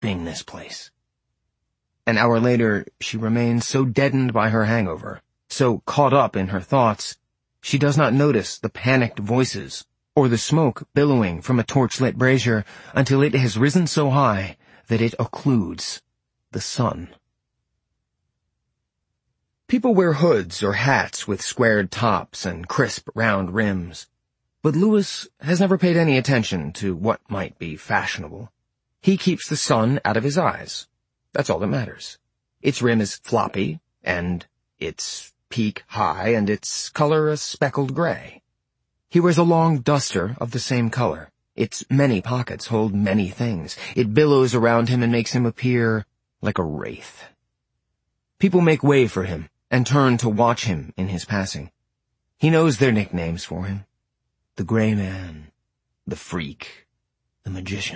keeping this place. An hour later, she remains so deadened by her hangover, so caught up in her thoughts, she does not notice the panicked voices or the smoke billowing from a torch-lit brazier until it has risen so high that it occludes the sun. People wear hoods or hats with squared tops and crisp, round rims, but Louis has never paid any attention to what might be fashionable. He keeps the sun out of his eyes. That's all that matters. Its rim is floppy, and its peak high, and its color a speckled gray. He wears a long duster of the same color. Its many pockets hold many things. It billows around him and makes him appear like a wraith. People make way for him and turn to watch him in his passing. He knows their nicknames for him. The Gray Man, the Freak, the Magician.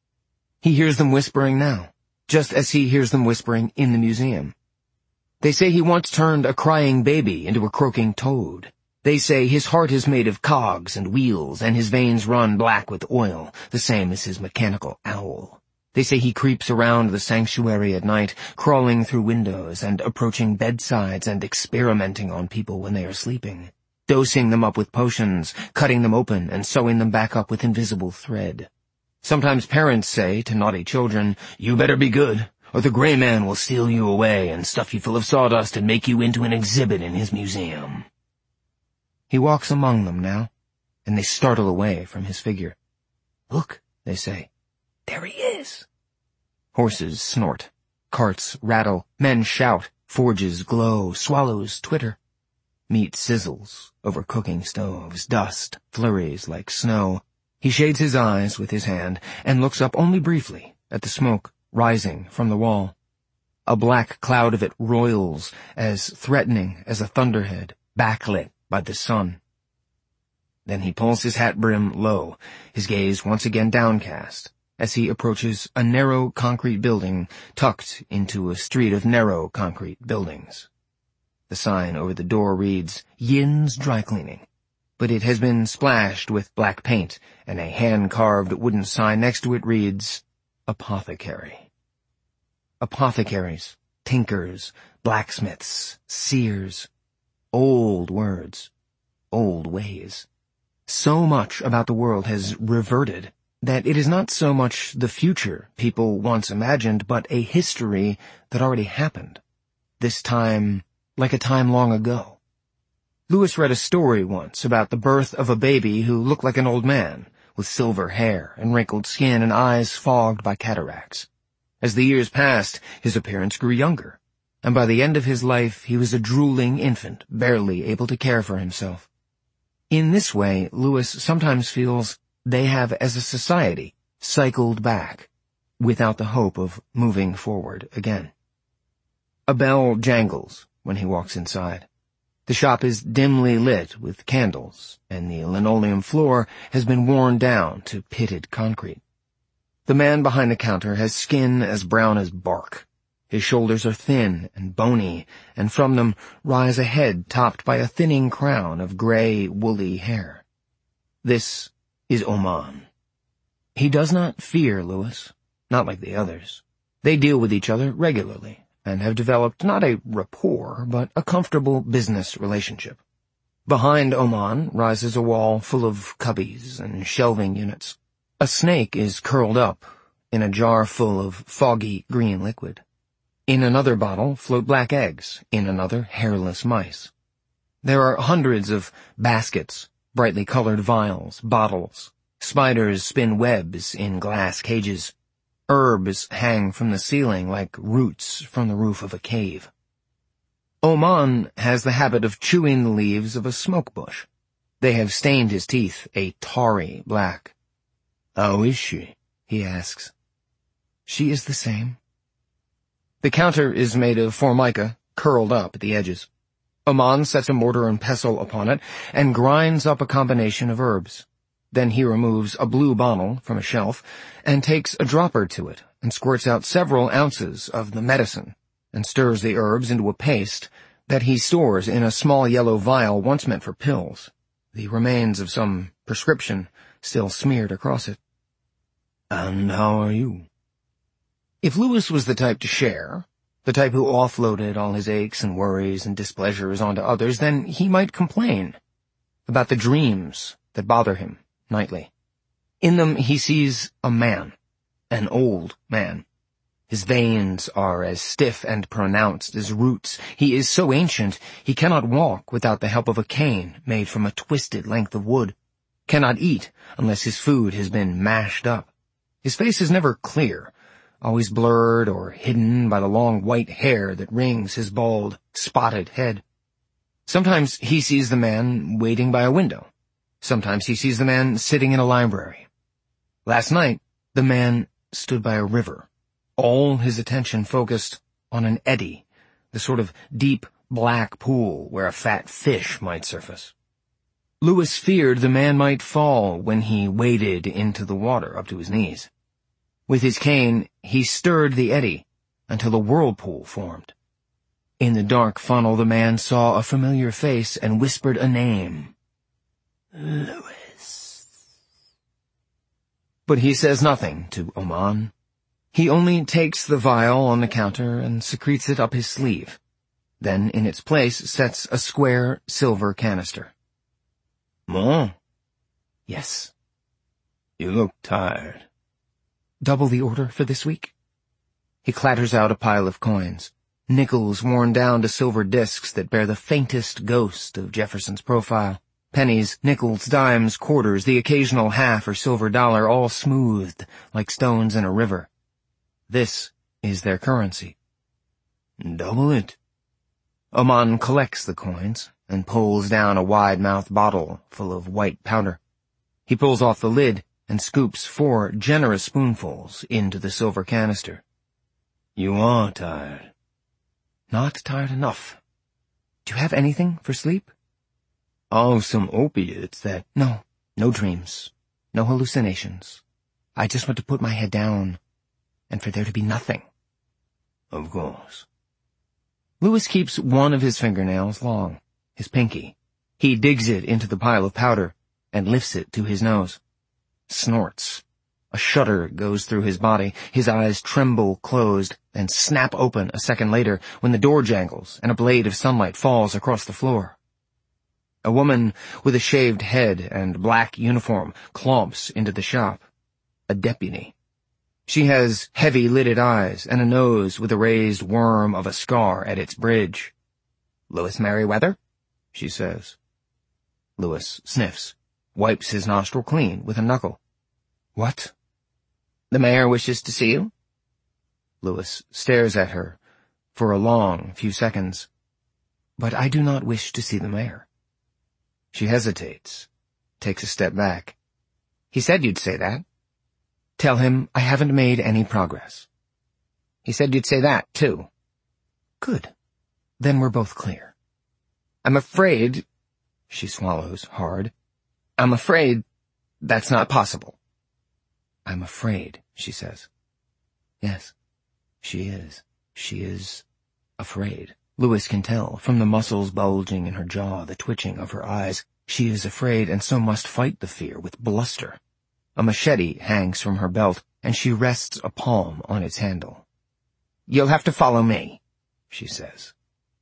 He hears them whispering now, just as he hears them whispering in the museum. They say he once turned a crying baby into a croaking toad. They say his heart is made of cogs and wheels, and his veins run black with oil, the same as his mechanical owl. They say he creeps around the sanctuary at night, crawling through windows and approaching bedsides and experimenting on people when they are sleeping, dosing them up with potions, cutting them open and sewing them back up with invisible thread. Sometimes parents say to naughty children, "You better be good, or the Gray Man will steal you away and stuff you full of sawdust and make you into an exhibit in his museum." He walks among them now, and they startle away from his figure. "Look," they say, "there he is." Horses snort, carts rattle, men shout, forges glow, swallows twitter. Meat sizzles over cooking stoves, dust flurries like snow. He shades his eyes with his hand and looks up only briefly at the smoke rising from the wall. A black cloud of it roils as threatening as a thunderhead, backlit by the sun. Then he pulls his hat brim low, his gaze once again downcast, as he approaches a narrow concrete building tucked into a street of narrow concrete buildings. The sign over the door reads, "Yin's Dry Cleaning," but it has been splashed with black paint, and a hand-carved wooden sign next to it reads, "Apothecary." Apothecaries, tinkers, blacksmiths, seers. Old words, old ways. So much about the world has reverted that it is not so much the future people once imagined, but a history that already happened. This time, like a time long ago. Louis read a story once about the birth of a baby who looked like an old man, with silver hair and wrinkled skin and eyes fogged by cataracts. As the years passed, his appearance grew younger, and by the end of his life he was a drooling infant, barely able to care for himself. In this way, Louis sometimes feels they have, as a society, cycled back, without the hope of moving forward again. A bell jangles when he walks inside. The shop is dimly lit with candles, and the linoleum floor has been worn down to pitted concrete. The man behind the counter has skin as brown as bark. His shoulders are thin and bony, and from them rise a head topped by a thinning crown of gray, woolly hair. This is Oman. He does not fear Louis, not like the others. They deal with each other regularly, and have developed not a rapport, but a comfortable business relationship. Behind Oman rises a wall full of cubbies and shelving units. A snake is curled up in a jar full of foggy green liquid. In another bottle float black eggs, in another hairless mice. There are hundreds of baskets, brightly colored vials, bottles. Spiders spin webs in glass cages. Herbs hang from the ceiling like roots from the roof of a cave. Oman has the habit of chewing the leaves of a smoke bush. They have stained his teeth a tarry black. "How is she?" he asks. "She is the same." The counter is made of formica, curled up at the edges. Oman sets a mortar and pestle upon it and grinds up a combination of herbs. Then he removes a blue bottle from a shelf and takes a dropper to it and squirts out several ounces of the medicine and stirs the herbs into a paste that he stores in a small yellow vial once meant for pills, the remains of some prescription still smeared across it. "And how are you?" If Louis was the type to share, the type who offloaded all his aches and worries and displeasures onto others, then he might complain about the dreams that bother him nightly. In them he sees a man, an old man. His veins are as stiff and pronounced as roots. He is so ancient he cannot walk without the help of a cane made from a twisted length of wood, cannot eat unless his food has been mashed up. His face is never clear, always blurred or hidden by the long white hair that rings his bald, spotted head. Sometimes he sees the man waiting by a window. Sometimes he sees the man sitting in a library. Last night, the man stood by a river, all his attention focused on an eddy, the sort of deep black pool where a fat fish might surface. Louis feared the man might fall when he waded into the water up to his knees. With his cane, he stirred the eddy until a whirlpool formed. In the dark funnel, the man saw a familiar face and whispered a name. Louis. But he says nothing to Oman. He only takes the vial on the counter and secretes it up his sleeve, then in its place sets a square silver canister. More? Yes. You look tired. Double the order for this week? He clatters out a pile of coins, nickels worn down to silver discs that bear the faintest ghost of Jefferson's profile, pennies, nickels, dimes, quarters, the occasional half or silver dollar, all smoothed like stones in a river. This is their currency. Double it. Oman collects the coins and pulls down a wide-mouthed bottle full of white powder. He pulls off the lid and scoops 4 generous spoonfuls into the silver canister. You are tired. Not tired enough. Do you have anything for sleep? Oh, some opiates that... No dreams. No hallucinations. I just want to put my head down and for there to be nothing. Of course. Louis keeps one of his fingernails long, his pinky. He digs it into the pile of powder and lifts it to his nose. Snorts. A shudder goes through his body. His eyes tremble closed, then snap open a second later when the door jangles and a blade of sunlight falls across the floor. A woman with a shaved head and black uniform clomps into the shop. A deputy. She has heavy-lidded eyes and a nose with a raised worm of a scar at its bridge. Louis Merriweather? She says. Louis sniffs, wipes his nostril clean with a knuckle. What? The mayor wishes to see you? Louis stares at her for a long few seconds. But I do not wish to see the mayor. She hesitates, takes a step back. He said you'd say that. Tell him I haven't made any progress. He said you'd say that, too. Good. Then we're both clear. I'm afraid, she swallows hard, I'm afraid that's not possible. I'm afraid, she says. Yes, she is. She is afraid. Louis can tell from the muscles bulging in her jaw, the twitching of her eyes. She is afraid and so must fight the fear with bluster. A machete hangs from her belt, and she rests a palm on its handle. You'll have to follow me, she says.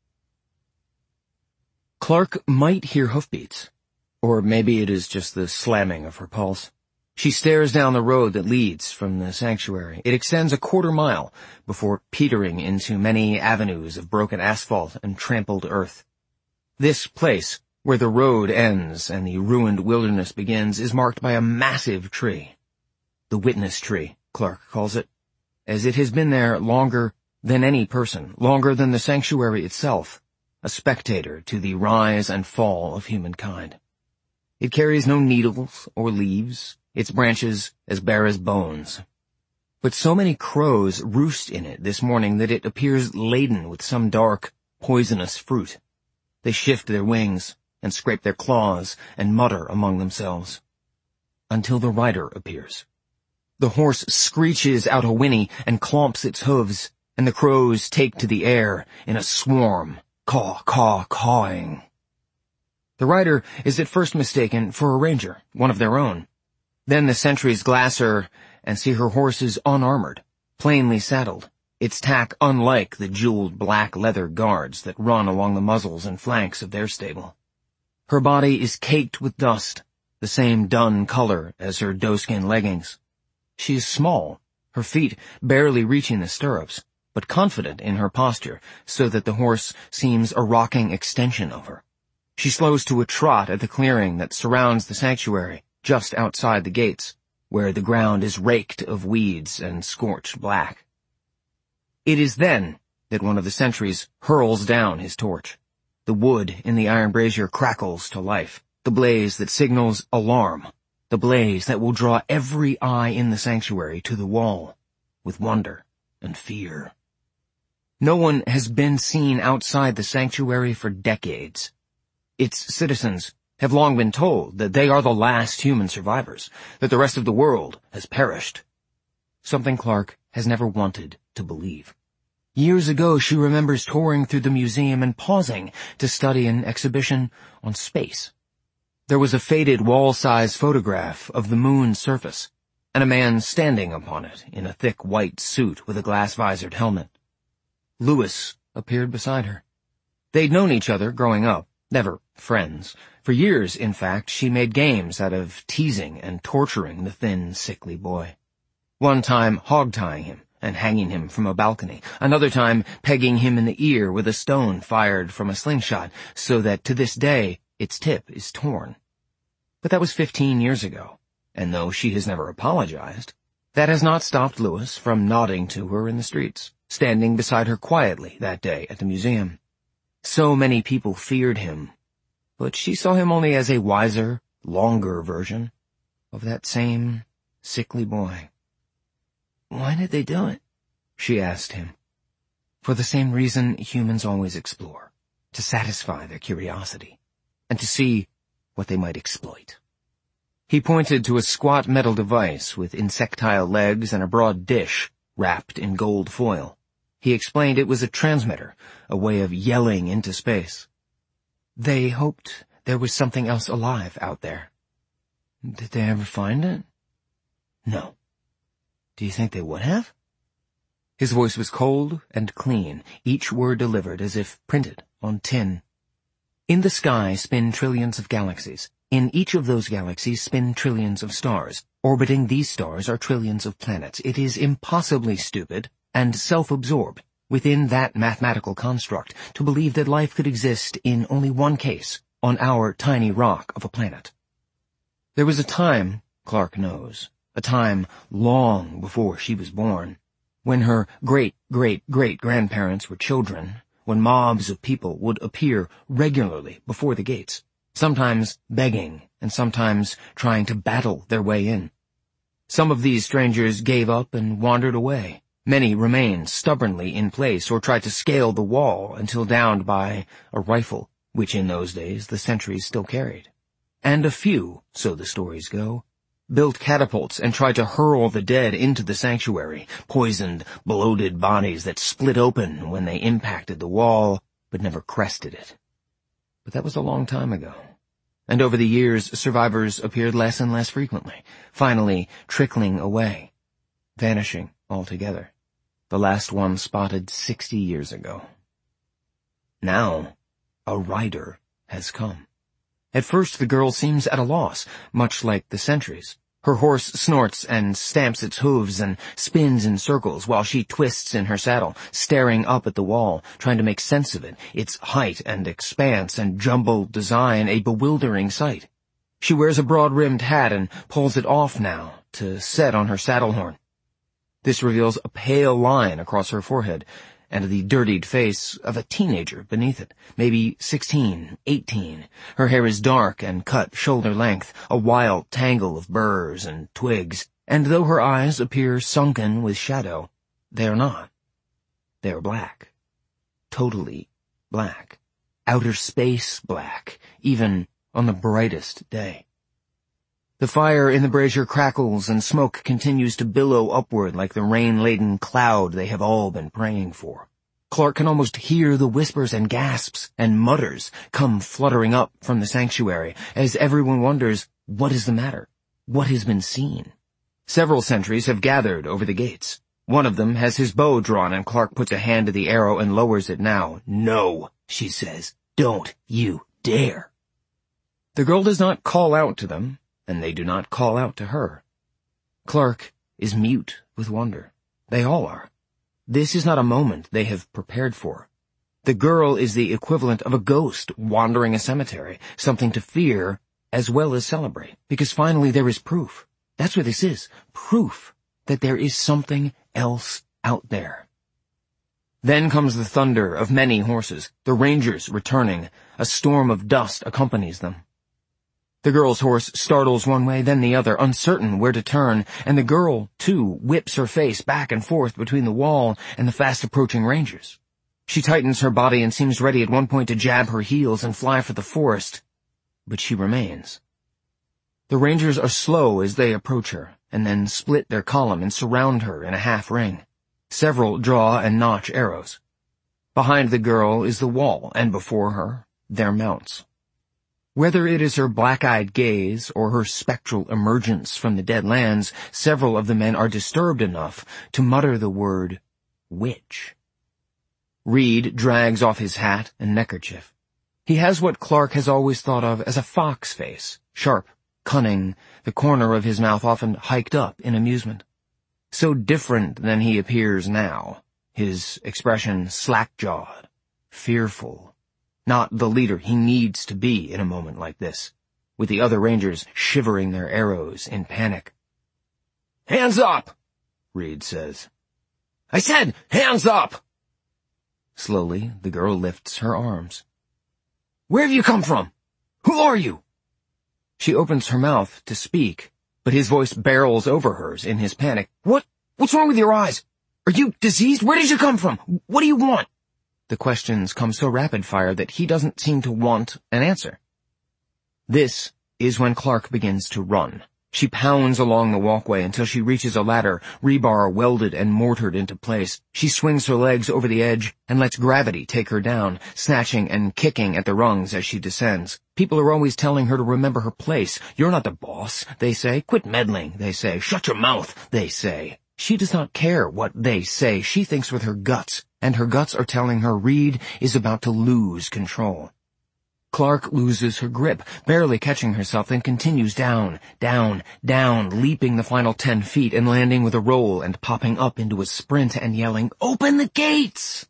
Clark might hear hoofbeats, or maybe it is just the slamming of her pulse. She stares down the road that leads from the sanctuary. It extends a quarter mile before petering into many avenues of broken asphalt and trampled earth. This place, where the road ends and the ruined wilderness begins, is marked by a massive tree. The witness tree, Clark calls it, as it has been there longer than any person, longer than the sanctuary itself, a spectator to the rise and fall of humankind. It carries no needles or leaves, its branches as bare as bones. But so many crows roost in it this morning that it appears laden with some dark, poisonous fruit. They shift their wings and scrape their claws and mutter among themselves. Until the rider appears. The horse screeches out a whinny and clomps its hooves, and the crows take to the air in a swarm, caw, caw, cawing. The rider is at first mistaken for a ranger, one of their own. Then the sentries glass her and see her horse is unarmored, plainly saddled, its tack unlike the jeweled black leather guards that run along the muzzles and flanks of their stable. Her body is caked with dust, the same dun color as her doeskin leggings. She is small, her feet barely reaching the stirrups, but confident in her posture, so that the horse seems a rocking extension of her. She slows to a trot at the clearing that surrounds the sanctuary, just outside the gates, where the ground is raked of weeds and scorched black. It is then that one of the sentries hurls down his torch. The wood in the iron brazier crackles to life, the blaze that signals alarm, the blaze that will draw every eye in the sanctuary to the wall with wonder and fear. No one has been seen outside the sanctuary for decades. Its citizens have long been told that they are the last human survivors, that the rest of the world has perished. Something Clark has never wanted to believe. Years ago, she remembers touring through the museum and pausing to study an exhibition on space. There was a faded wall-size photograph of the moon's surface, and a man standing upon it in a thick white suit with a glass-visored helmet. Louis appeared beside her. They'd known each other growing up, never friends. For years, in fact, she made games out of teasing and torturing the thin, sickly boy. One time hog-tying him and hanging him from a balcony, another time pegging him in the ear with a stone fired from a slingshot, so that to this day its tip is torn. But that was 15 years ago, and though she has never apologized, that has not stopped Louis from nodding to her in the streets, standing beside her quietly that day at the museum. So many people feared him, but she saw him only as a wiser, longer version of that same sickly boy. "Why did they do it?" she asked him. "For the same reason humans always explore, to satisfy their curiosity, and to see what they might exploit." He pointed to a squat metal device with insectile legs and a broad dish wrapped in gold foil. He explained it was a transmitter, a way of yelling into space. "They hoped there was something else alive out there." "Did they ever find it?" "No." "Do you think they would have?" His voice was cold and clean, each word delivered as if printed on tin. "In the sky spin trillions of galaxies. In each of those galaxies spin trillions of stars. Orbiting these stars are trillions of planets. It is impossibly stupid and self-absorbed within that mathematical construct to believe that life could exist in only one case, on our tiny rock of a planet. There was a time, Clark knows, a time long before she was born, when her great-great-great-grandparents were children, when mobs of people would appear regularly before the gates, sometimes begging and sometimes trying to battle their way in. Some of these strangers gave up and wandered away. Many remained stubbornly in place or tried to scale the wall until downed by a rifle, which in those days the sentries still carried. And a few, so the stories go, built catapults and tried to hurl the dead into the sanctuary, poisoned, bloated bodies that split open when they impacted the wall, but never crested it. But that was a long time ago. And over the years, survivors appeared less and less frequently, finally trickling away, vanishing altogether. The last one spotted 60 years ago. Now, a rider has come. At first the girl seems at a loss, much like the sentries. Her horse snorts and stamps its hooves and spins in circles while she twists in her saddle, staring up at the wall, trying to make sense of it, its height and expanse and jumbled design a bewildering sight. She wears a broad-rimmed hat and pulls it off now to set on her saddle horn. This reveals a pale line across her forehead and the dirtied face of a teenager beneath it, maybe 16, 18. Her hair is dark and cut shoulder-length, a wild tangle of burrs and twigs, and though her eyes appear sunken with shadow, they are not. They are black. Totally black. Outer space black, even on the brightest day. The fire in the brazier crackles and smoke continues to billow upward like the rain-laden cloud they have all been praying for. Clark can almost hear the whispers and gasps and mutters come fluttering up from the sanctuary as everyone wonders, what is the matter? What has been seen? Several sentries have gathered over the gates. One of them has his bow drawn, and Clark puts a hand to the arrow and lowers it now. "No," she says. "Don't you dare." The girl does not call out to them, and they do not call out to her. Clark is mute with wonder. They all are. This is not a moment they have prepared for. The girl is the equivalent of a ghost wandering a cemetery, something to fear as well as celebrate, because finally there is proof. That's what this is, proof that there is something else out there. Then comes the thunder of many horses, the rangers returning. A storm of dust accompanies them. The girl's horse startles one way, then the other, uncertain where to turn, and the girl, too, whips her face back and forth between the wall and the fast-approaching rangers. She tightens her body and seems ready at one point to jab her heels and fly for the forest, but she remains. The rangers are slow as they approach her, and then split their column and surround her in a half-ring. Several draw and notch arrows. Behind the girl is the wall, and before her, their mounts. Whether it is her black-eyed gaze or her spectral emergence from the dead lands, several of the men are disturbed enough to mutter the word, "witch." Reed drags off his hat and neckerchief. He has what Clark has always thought of as a fox face, sharp, cunning, the corner of his mouth often hiked up in amusement. So different than he appears now, his expression slack-jawed, fearful, not the leader he needs to be in a moment like this, with the other rangers shivering their arrows in panic. "Hands up!" Reed says. "I said, hands up!" Slowly, the girl lifts her arms. "Where have you come from? Who are you?" She opens her mouth to speak, but his voice barrels over hers in his panic. What's wrong with your eyes? Are you diseased? Where did you come from? What do you want?" The questions come so rapid-fire that he doesn't seem to want an answer. This is when Clark begins to run. She pounds along the walkway until she reaches a ladder, rebar welded and mortared into place. She swings her legs over the edge and lets gravity take her down, snatching and kicking at the rungs as she descends. People are always telling her to remember her place. "You're not the boss," they say. "Quit meddling," they say. "Shut your mouth," they say. She does not care what they say. She thinks with her guts, and her guts are telling her Reed is about to lose control. Clark loses her grip, barely catching herself, then continues down, down, down, leaping the final 10 feet and landing with a roll and popping up into a sprint and yelling, "Open the gates!"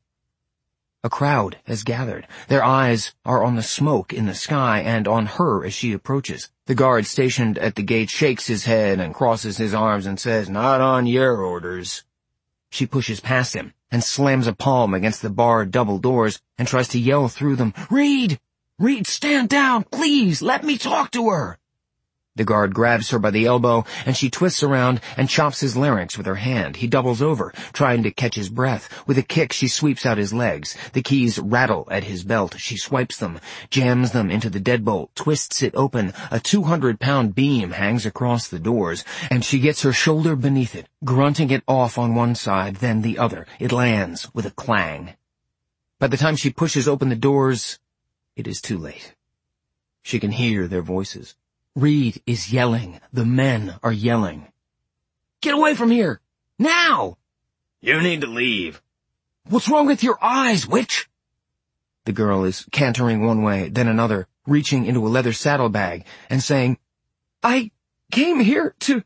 A crowd has gathered. Their eyes are on the smoke in the sky and on her as she approaches. The guard stationed at the gate shakes his head and crosses his arms and says, "Not on your orders." She pushes past him and slams a palm against the barred double doors and tries to yell through them, "Reed! Reed, stand down, please, let me talk to her." The guard grabs her by the elbow, and she twists around and chops his larynx with her hand. He doubles over, trying to catch his breath. With a kick, she sweeps out his legs. The keys rattle at his belt. She swipes them, jams them into the deadbolt, twists it open. A 200-pound beam hangs across the doors, and she gets her shoulder beneath it, grunting it off on one side, then the other. It lands with a clang. By the time she pushes open the doors, it is too late. She can hear their voices. Reed is yelling. The men are yelling. "Get away from here! Now!" "You need to leave." "What's wrong with your eyes, witch?" The girl is cantering one way, then another, reaching into a leather saddlebag and saying, "I came here to—"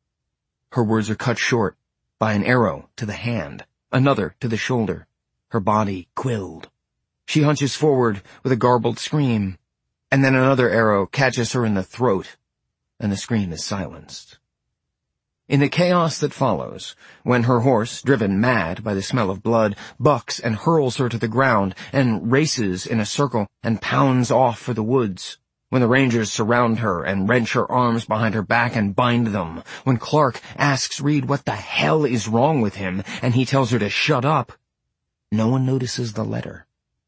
Her words are cut short by an arrow to the hand, another to the shoulder, her body quilled. She hunches forward with a garbled scream, and then another arrow catches her in the throat, and the scream is silenced. In the chaos that follows, when her horse, driven mad by the smell of blood, bucks and hurls her to the ground and races in a circle and pounds off for the woods, when the rangers surround her and wrench her arms behind her back and bind them, when Clark asks Reed what the hell is wrong with him and he tells her to shut up, no one notices the letter.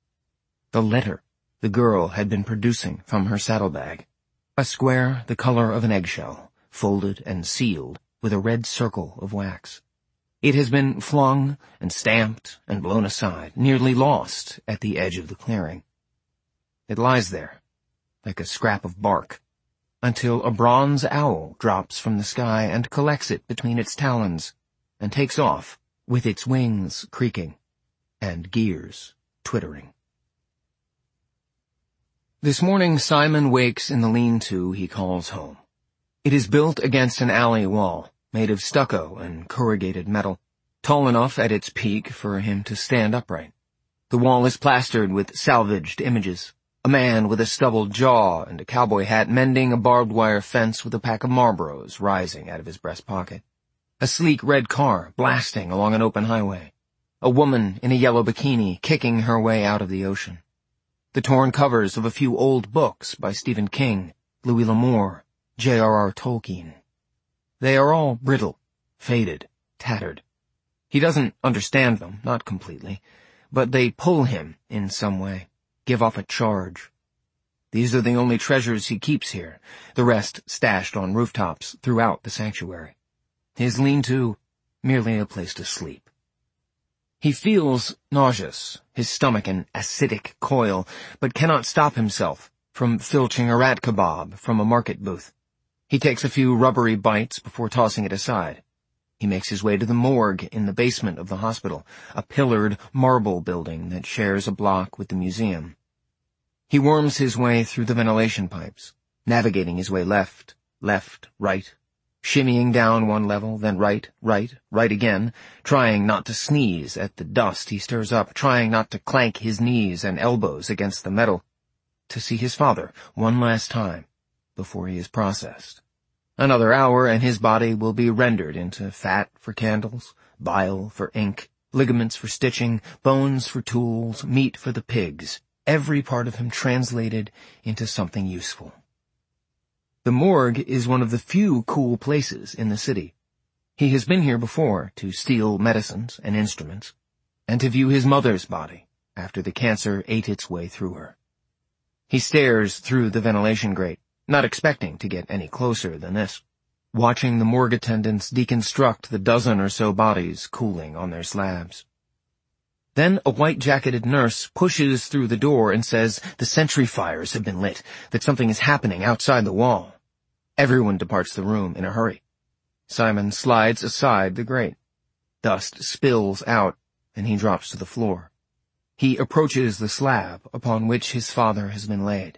The letter the girl had been producing from her saddlebag. A square the color of an eggshell, folded and sealed with a red circle of wax. It has been flung and stamped and blown aside, nearly lost at the edge of the clearing. It lies there, like a scrap of bark, until a bronze owl drops from the sky and collects it between its talons and takes off with its wings creaking and gears twittering. This morning Simon wakes in the lean-to he calls home. It is built against an alley wall, made of stucco and corrugated metal, tall enough at its peak for him to stand upright. The wall is plastered with salvaged images. A man with a stubbled jaw and a cowboy hat mending a barbed wire fence with a pack of Marlboros rising out of his breast pocket. A sleek red car blasting along an open highway. A woman in a yellow bikini kicking her way out of the ocean. The torn covers of a few old books by Stephen King, Louis L'Amour, J.R.R. Tolkien. They are all brittle, faded, tattered. He doesn't understand them, not completely, but they pull him in some way, give off a charge. These are the only treasures he keeps here, the rest stashed on rooftops throughout the sanctuary. His lean-to, merely a place to sleep. He feels nauseous, his stomach an acidic coil, but cannot stop himself from filching a rat kebab from a market booth. He takes a few rubbery bites before tossing it aside. He makes his way to the morgue in the basement of the hospital, a pillared marble building that shares a block with the museum. He worms his way through the ventilation pipes, navigating his way left, right, shimmying down one level, then right again, trying not to sneeze at the dust he stirs up, trying not to clank his knees and elbows against the metal, to see his father one last time before he is processed. Another hour and his body will be rendered into fat for candles, bile for ink, ligaments for stitching, bones for tools, meat for the pigs, every part of him translated into something useful. The morgue is one of the few cool places in the city. He has been here before to steal medicines and instruments, and to view his mother's body after the cancer ate its way through her. He stares through the ventilation grate, not expecting to get any closer than this, watching the morgue attendants deconstruct the dozen or so bodies cooling on their slabs. Then a white-jacketed nurse pushes through the door and says the sentry fires have been lit, that something is happening outside the wall. Everyone departs the room in a hurry. Simon slides aside the grate. Dust spills out, and he drops to the floor. He approaches the slab upon which his father has been laid.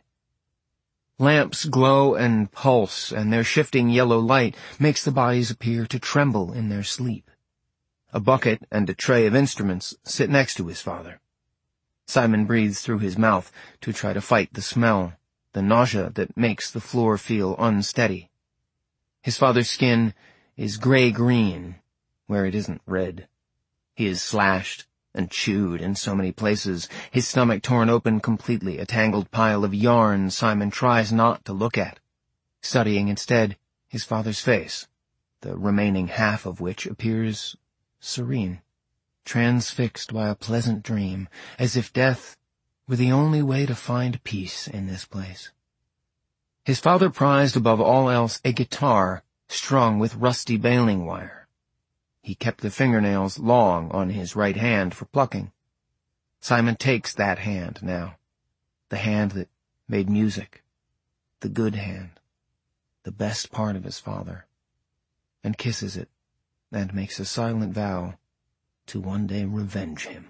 Lamps glow and pulse, and their shifting yellow light makes the bodies appear to tremble in their sleep. A bucket and a tray of instruments sit next to his father. Simon breathes through his mouth to try to fight the smell, the nausea that makes the floor feel unsteady. His father's skin is gray-green, where it isn't red. He is slashed and chewed in so many places, his stomach torn open completely, a tangled pile of yarn Simon tries not to look at, studying instead his father's face, the remaining half of which appears serene, transfixed by a pleasant dream, as if death were the only way to find peace in this place. His father prized above all else a guitar strung with rusty baling wire. He kept the fingernails long on his right hand for plucking. Simon takes that hand now, the hand that made music, the good hand, the best part of his father, and kisses it, and makes a silent vow to one day revenge him.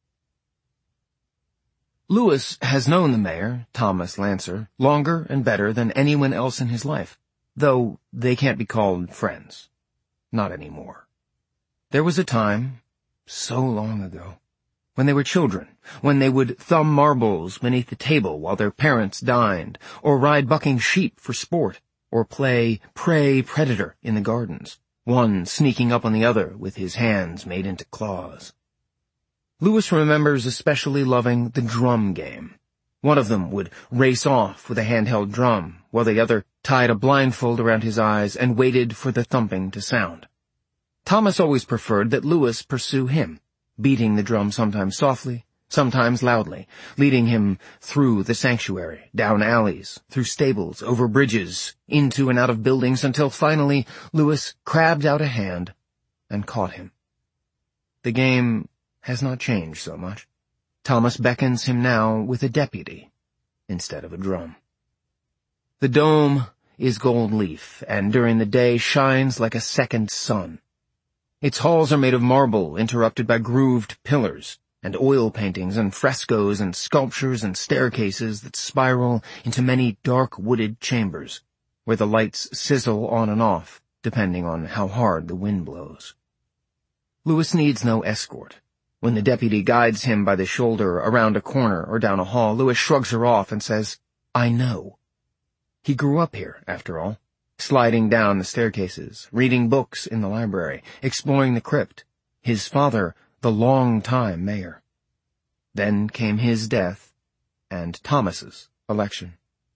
Louis has known the mayor, Thomas Lancer, longer and better than anyone else in his life, though they can't be called friends. Not anymore. There was a time, so long ago, when they were children, when they would thumb marbles beneath the table while their parents dined, or ride bucking sheep for sport, or play prey-predator in the gardens, one sneaking up on the other with his hands made into claws. Louis remembers especially loving the drum game. One of them would race off with a handheld drum, while the other tied a blindfold around his eyes and waited for the thumping to sound. Thomas always preferred that Louis pursue him, beating the drum sometimes softly, sometimes loudly, leading him through the sanctuary, down alleys, through stables, over bridges, into and out of buildings, until finally Louis crabbed out a hand and caught him. The game has not changed so much. Thomas beckons him now with a deputy instead of a drum. The dome is gold leaf, and during the day shines like a second sun. Its halls are made of marble interrupted by grooved pillars, and oil paintings and frescoes and sculptures and staircases that spiral into many dark wooded chambers, where the lights sizzle on and off, depending on how hard the wind blows. Louis needs no escort. When the deputy guides him by the shoulder around a corner or down a hall, Louis shrugs her off and says, "I know." He grew up here, after all, sliding down the staircases, reading books in the library, exploring the crypt, his father the long-time mayor. Then came his death and Thomas's election.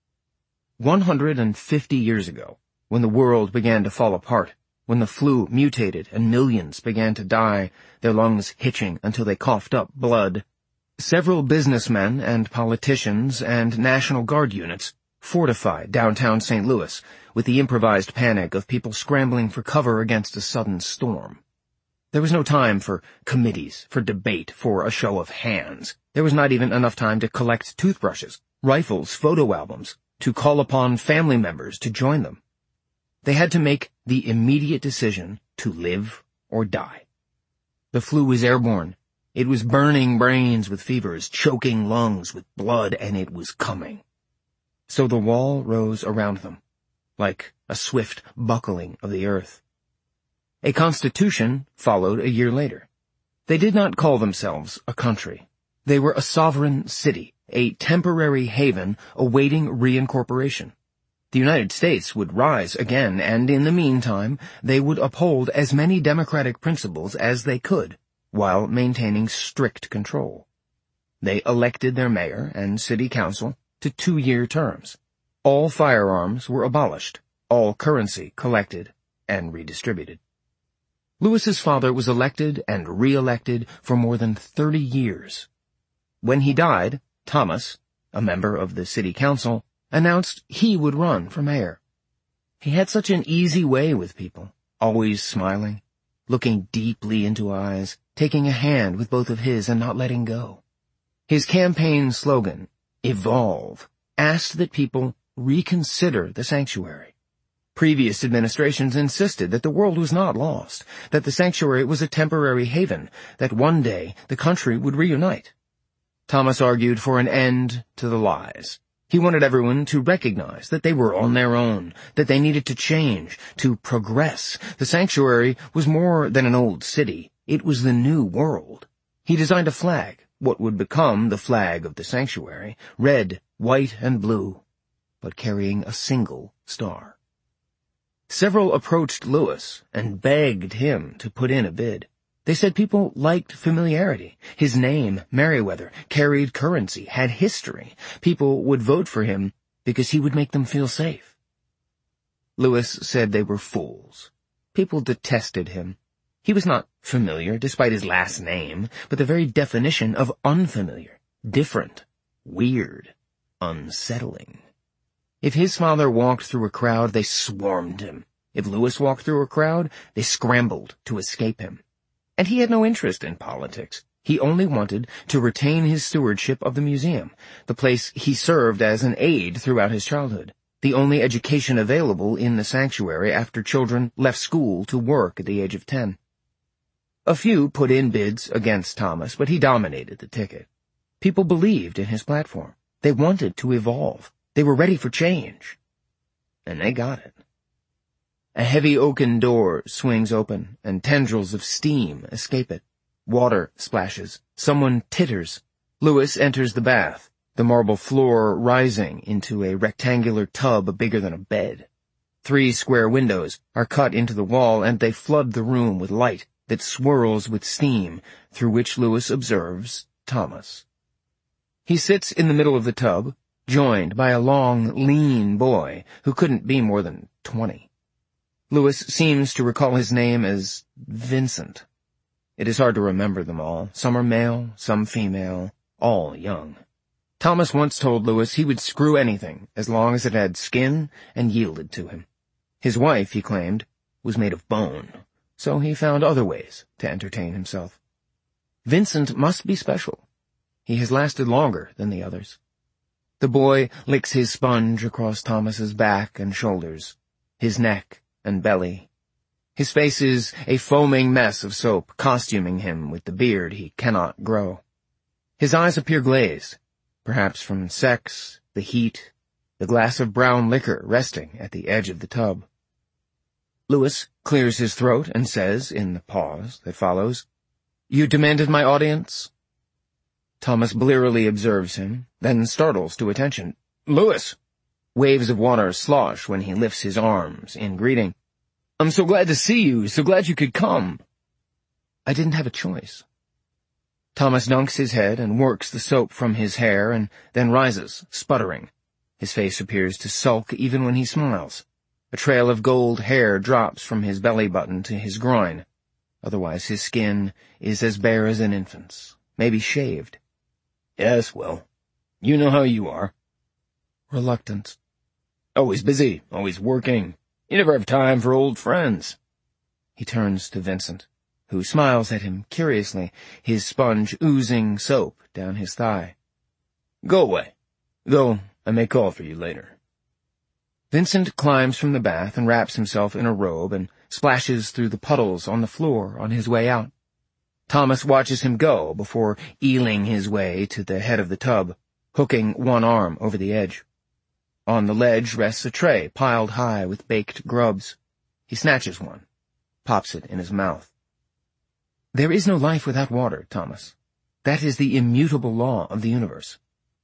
150 years ago, when the world began to fall apart, when the flu mutated and millions began to die, their lungs hitching until they coughed up blood, several businessmen and politicians and National Guard units fortified downtown St. Louis with the improvised panic of people scrambling for cover against a sudden storm. There was no time for committees, for debate, for a show of hands. There was not even enough time to collect toothbrushes, rifles, photo albums, to call upon family members to join them. They had to make the immediate decision to live or die. The flu was airborne. It was burning brains with fevers, choking lungs with blood, and it was coming. So the wall rose around them, like a swift buckling of the earth. A constitution followed a year later. They did not call themselves a country. They were a sovereign city, a temporary haven awaiting reincorporation. The United States would rise again, and in the meantime, they would uphold as many democratic principles as they could, while maintaining strict control. They elected their mayor and city council to 2-year terms. All firearms were abolished, all currency collected and redistributed. Louis's father was elected and re-elected for more than 30 years. When he died, Thomas, a member of the city council, announced he would run for mayor. He had such an easy way with people, always smiling, looking deeply into eyes, taking a hand with both of his and not letting go. His campaign slogan, "Evolve," asked that people reconsider the sanctuary. Previous administrations insisted that the world was not lost, that the sanctuary was a temporary haven, that one day the country would reunite. Thomas argued for an end to the lies. He wanted everyone to recognize that they were on their own, that they needed to change, to progress. The sanctuary was more than an old city. It was the new world. He designed a flag, what would become the flag of the sanctuary, red, white, and blue, but carrying a single star. Several approached Louis and begged him to put in a bid. They said people liked familiarity. His name, Merriweather, carried currency, had history. People would vote for him because he would make them feel safe. Louis said they were fools. People detested him. He was not familiar, despite his last name, but the very definition of unfamiliar, different, weird, unsettling. If his father walked through a crowd, they swarmed him. If Louis walked through a crowd, they scrambled to escape him. And he had no interest in politics. He only wanted to retain his stewardship of the museum, the place he served as an aide throughout his childhood, the only education available in the sanctuary after children left school to work at the age of 10. A few put in bids against Thomas, but he dominated the ticket. People believed in his platform. They wanted to evolve. They were ready for change. And they got it. A heavy oaken door swings open, and tendrils of steam escape it. Water splashes. Someone titters. Louis enters the bath, the marble floor rising into a rectangular tub bigger than a bed. 3 square windows are cut into the wall, and they flood the room with light that swirls with steam, through which Louis observes Thomas. He sits in the middle of the tub, joined by a long, lean boy who couldn't be more than 20. Louis seems to recall his name as Vincent. It is hard to remember them all. Some are male, some female, all young. Thomas once told Louis he would screw anything as long as it had skin and yielded to him. His wife, he claimed, was made of bone, so he found other ways to entertain himself. Vincent must be special. He has lasted longer than the others. The boy licks his sponge across Thomas's back and shoulders, his neck and belly. His face is a foaming mess of soap, costuming him with the beard he cannot grow. His eyes appear glazed, perhaps from sex, the heat, the glass of brown liquor resting at the edge of the tub. Louis clears his throat and says, in the pause that follows, "You demanded my audience?" Thomas blearily observes him, then startles to attention. "Louis!" Waves of water slosh when he lifts his arms in greeting. "I'm so glad to see you, so glad you could come." "I didn't have a choice." Thomas dunks his head and works the soap from his hair and then rises, sputtering. His face appears to sulk even when he smiles. A trail of gold hair drops from his belly button to his groin. Otherwise his skin is as bare as an infant's, maybe shaved. "Yes, well, you know how you are." Reluctant. "Always busy, always working. You never have time for old friends." He turns to Vincent, who smiles at him curiously, his sponge oozing soap down his thigh. "Go away. Though I may call for you later." Vincent climbs from the bath and wraps himself in a robe and splashes through the puddles on the floor on his way out. Thomas watches him go before eeling his way to the head of the tub, hooking one arm over the edge. On the ledge rests a tray piled high with baked grubs. He snatches one, pops it in his mouth. "There is no life without water, Thomas. That is the immutable law of the universe."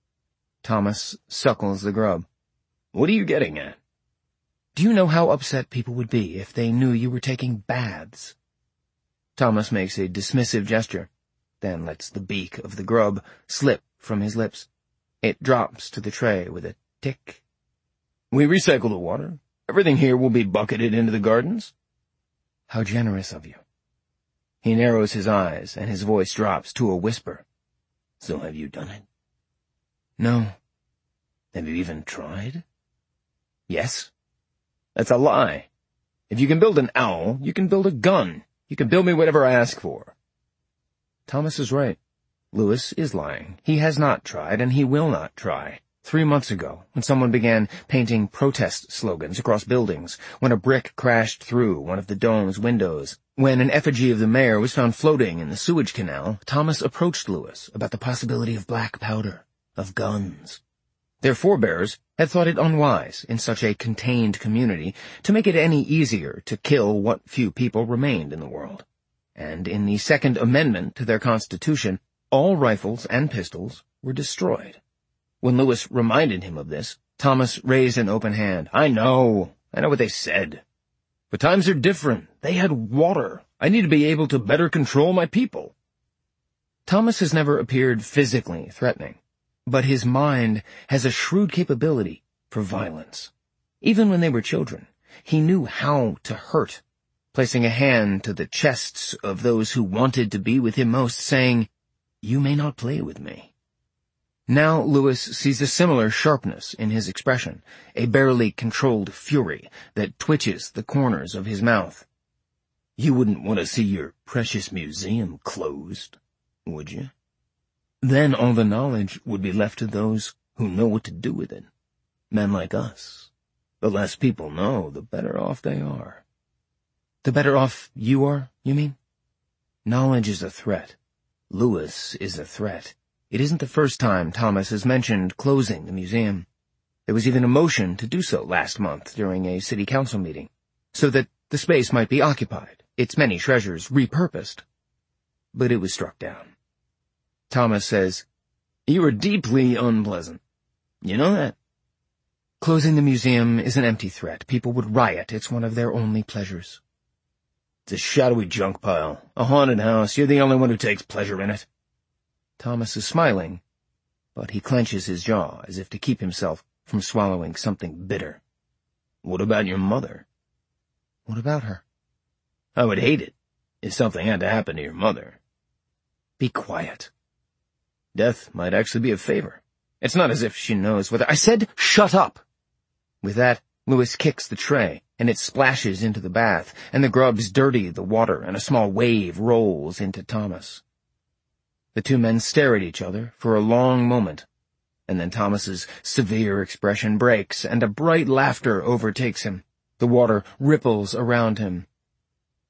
Thomas suckles the grub. "What are you getting at?" "Do you know how upset people would be if they knew you were taking baths?" Thomas makes a dismissive gesture, then lets the beak of the grub slip from his lips. It drops to the tray with a tick. "We recycle the water. Everything here will be bucketed into the gardens." "How generous of you." He narrows his eyes, and his voice drops to a whisper. "So have you done it?" "No." "Have you even tried?" "Yes." "That's a lie. If you can build an owl, you can build a gun. You can build me whatever I ask for." Thomas is right. Louis is lying. He has not tried, and he will not try. 3 months ago, when someone began painting protest slogans across buildings, when a brick crashed through one of the dome's windows, when an effigy of the mayor was found floating in the sewage canal, Thomas approached Louis about the possibility of black powder, of guns. Their forebears had thought it unwise, in such a contained community, to make it any easier to kill what few people remained in the world. And in the Second Amendment to their Constitution, all rifles and pistols were destroyed. When Louis reminded him of this, Thomas raised an open hand. I know what they said. But times are different. They had water. I need to be able to better control my people." Thomas has never appeared physically threatening, but his mind has a shrewd capability for violence. Even when they were children, he knew how to hurt, placing a hand to the chests of those who wanted to be with him most, saying, "You may not play with me." Now Louis sees a similar sharpness in his expression, a barely controlled fury that twitches the corners of his mouth. "You wouldn't want to see your precious museum closed, would you? Then all the knowledge would be left to those who know what to do with it. Men like us. The less people know, the better off they are." "The better off you are, you mean?" Knowledge is a threat. Louis is a threat. It isn't the first time Thomas has mentioned closing the museum. There was even a motion to do so last month during a city council meeting, so that the space might be occupied, its many treasures repurposed. But it was struck down. Thomas says, "You are deeply unpleasant. You know that?" "Closing the museum is an empty threat. People would riot. It's one of their only pleasures." "It's a shadowy junk pile, a haunted house. You're the only one who takes pleasure in it." Thomas is smiling, but he clenches his jaw as if to keep himself from swallowing something bitter. "What about your mother?" "What about her?" "I would hate it if something had to happen to your mother." "Be quiet." "Death might actually be a favor. It's not as if she knows whether—" "I said shut up!" With that, Louis kicks the tray, and it splashes into the bath, and the grubs dirty the water, and a small wave rolls into Thomas. The two men stare at each other for a long moment, and then Thomas's severe expression breaks, and a bright laughter overtakes him. The water ripples around him.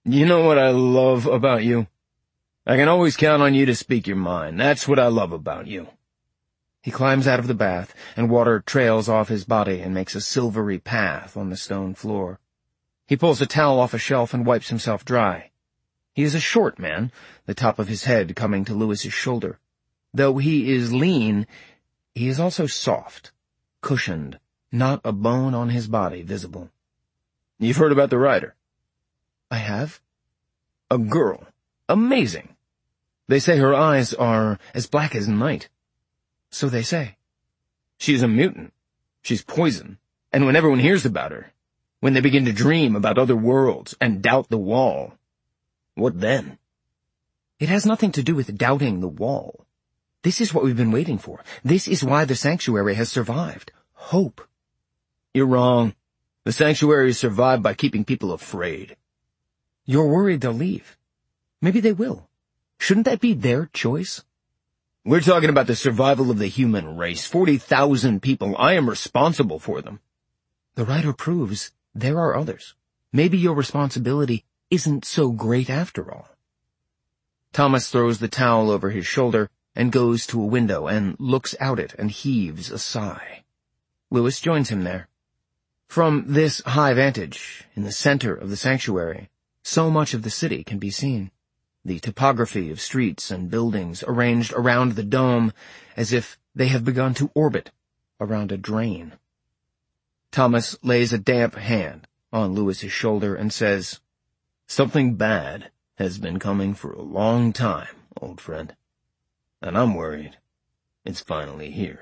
You know what I love about you? I can always count on you to speak your mind. That's what I love about you. He climbs out of the bath, and water trails off his body and makes a silvery path on the stone floor. He pulls a towel off a shelf and wipes himself dry. He is a short man, the top of his head coming to Lewis's shoulder. Though he is lean, he is also soft, cushioned, not a bone on his body visible. You've heard about the writer? I have. A girl. Amazing. They say her eyes are as black as night. So they say. She's a mutant. She's poison. And when everyone hears about her, when they begin to dream about other worlds and doubt the wall, what then? It has nothing to do with doubting the wall. This is what we've been waiting for. This is why the sanctuary has survived. Hope. You're wrong. The sanctuary has survived by keeping people afraid. You're worried they'll leave. Maybe they will. Shouldn't that be their choice? We're talking about the survival of the human race. 40,000 people. I am responsible for them. The writer proves there are others. Maybe your responsibility isn't so great after all. Thomas throws the towel over his shoulder and goes to a window and looks out it and heaves a sigh. Lewis joins him there. From this high vantage, in the center of the sanctuary, so much of the city can be seen. The topography of streets and buildings arranged around the dome as if they have begun to orbit around a drain. Thomas lays a damp hand on Lewis's shoulder and says, "Something bad has been coming for a long time, old friend. And I'm worried it's finally here."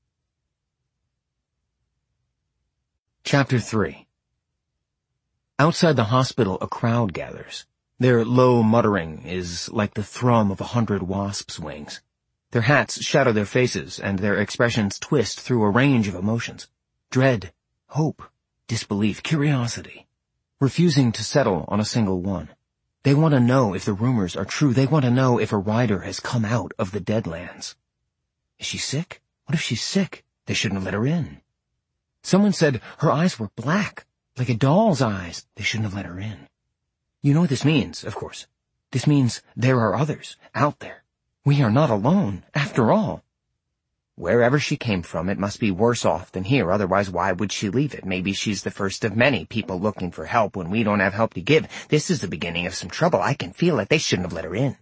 Chapter 3. Outside the hospital, a crowd gathers. Their low muttering is like the thrum of 100 wasps' wings. Their hats shadow their faces, and their expressions twist through a range of emotions. Dread, hope, disbelief, curiosity. Refusing to settle on a single one. They want to know if the rumors are true. They want to know if a rider has come out of the Deadlands. Is she sick? What if she's sick? They shouldn't have let her in. Someone said her eyes were black, like a doll's eyes. They shouldn't have let her in. You know what this means, of course. This means there are others out there. We are not alone, after all. Wherever she came from, it must be worse off than here, otherwise why would she leave it? Maybe she's the first of many people looking for help when we don't have help to give. This is the beginning of some trouble. I can feel it. They shouldn't have let her in.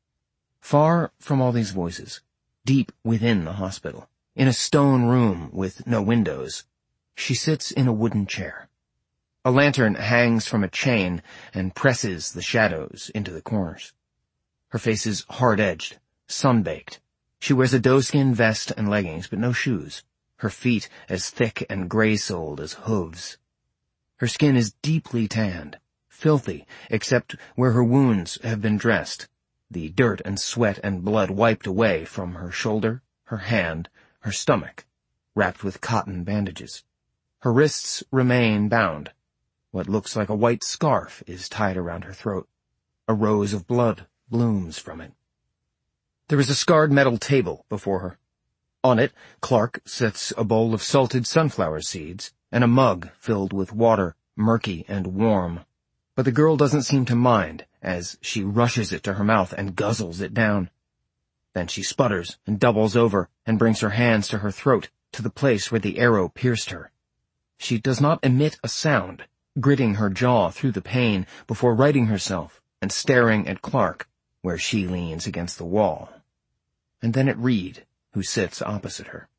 Far from all these voices, deep within the hospital, in a stone room with no windows, she sits in a wooden chair. A lantern hangs from a chain and presses the shadows into the corners. Her face is hard-edged, sun-baked. She wears a doeskin vest and leggings, but no shoes. Her feet as thick and gray-soled as hooves. Her skin is deeply tanned, filthy, except where her wounds have been dressed, the dirt and sweat and blood wiped away from her shoulder, her hand, her stomach, wrapped with cotton bandages. Her wrists remain bound. What looks like a white scarf is tied around her throat. A rose of blood blooms from it. There is a scarred metal table before her. On it, Clark sets a bowl of salted sunflower seeds and a mug filled with water, murky and warm. But the girl doesn't seem to mind as she rushes it to her mouth and guzzles it down. Then she sputters and doubles over and brings her hands to her throat, to the place where the arrow pierced her. She does not emit a sound, gritting her jaw through the pain before righting herself and staring at Clark, where she leans against the wall. And then at Reed, who sits opposite her.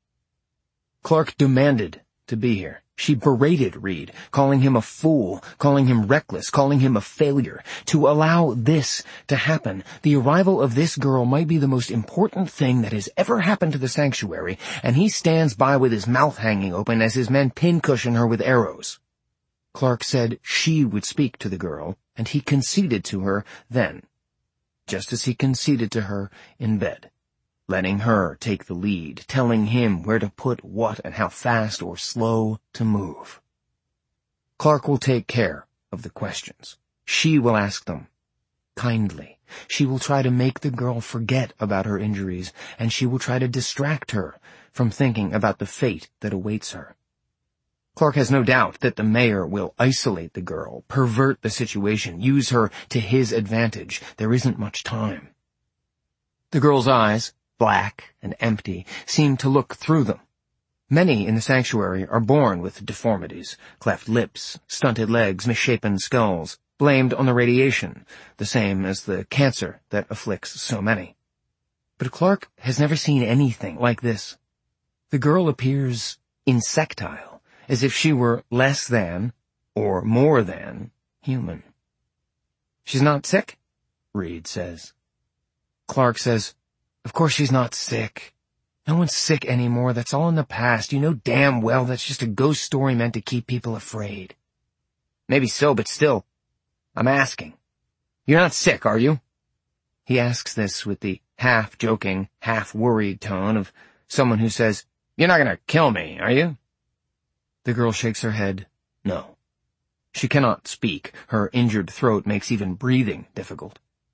Clark demanded to be here. She berated Reed, calling him a fool, calling him reckless, calling him a failure. To allow this to happen, the arrival of this girl might be the most important thing that has ever happened to the sanctuary, and he stands by with his mouth hanging open as his men pincushion her with arrows. Clark said she would speak to the girl, and he conceded to her then, just as he conceded to her in bed, letting her take the lead, telling him where to put what and how fast or slow to move. Clark will take care of the questions. She will ask them kindly. She will try to make the girl forget about her injuries, and she will try to distract her from thinking about the fate that awaits her. Clark has no doubt that the mayor will isolate the girl, pervert the situation, use her to his advantage. There isn't much time. The girl's eyes, black and empty, seem to look through them. Many in the sanctuary are born with deformities, cleft lips, stunted legs, misshapen skulls, blamed on the radiation, the same as the cancer that afflicts so many. But Clark has never seen anything like this. The girl appears insectile, as if she were less than, or more than, human. "She's not sick?" Reed says. Clark says, "Of course she's not sick. No one's sick anymore. That's all in the past. You know damn well that's just a ghost story meant to keep people afraid." "Maybe so, but still, I'm asking. You're not sick, are you?" He asks this with the half-joking, half-worried tone of someone who says, "You're not gonna kill me, are you?" The girl shakes her head, no. She cannot speak. Her injured throat makes even breathing difficult.